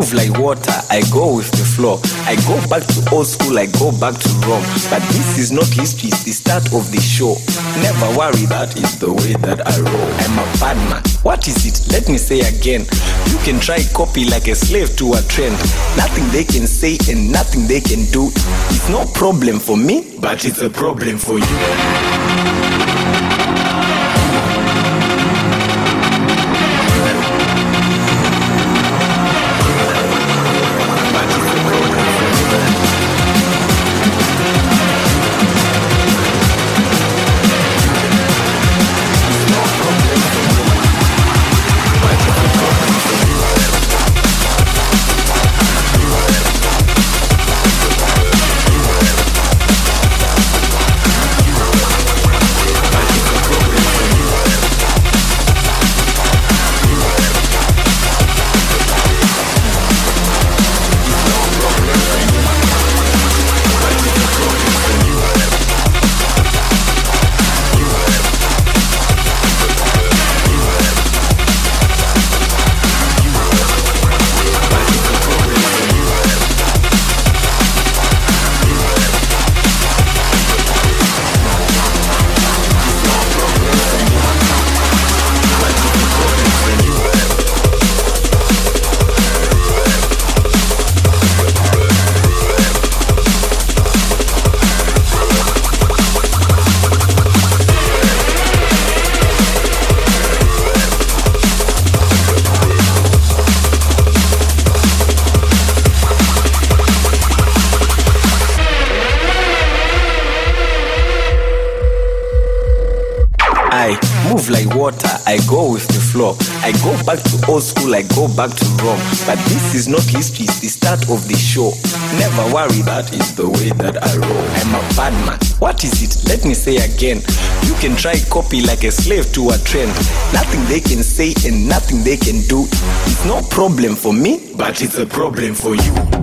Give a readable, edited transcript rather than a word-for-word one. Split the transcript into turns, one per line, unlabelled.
move like water, I go with the flow. I go back to old school, I go back to Rome. But this is not history, it's the start of the show. Never worry, that is the way that I roll. I'm a bad man. What is it? Let me say again. You can try copy like a slave to a trend. Nothing they can say and nothing they can do. It's no problem for me, but it's a problem for you. I move like water, I go with the flow. I go back to old school, I go back to Rome. But this is not history, it's the start of the show. Never worry, that is the way that I roll. I'm a bad man. What is it? Let me say again. You can try copy like a slave to a trend. Nothing they can say and nothing they can do. It's no problem for me, but it's a problem for you.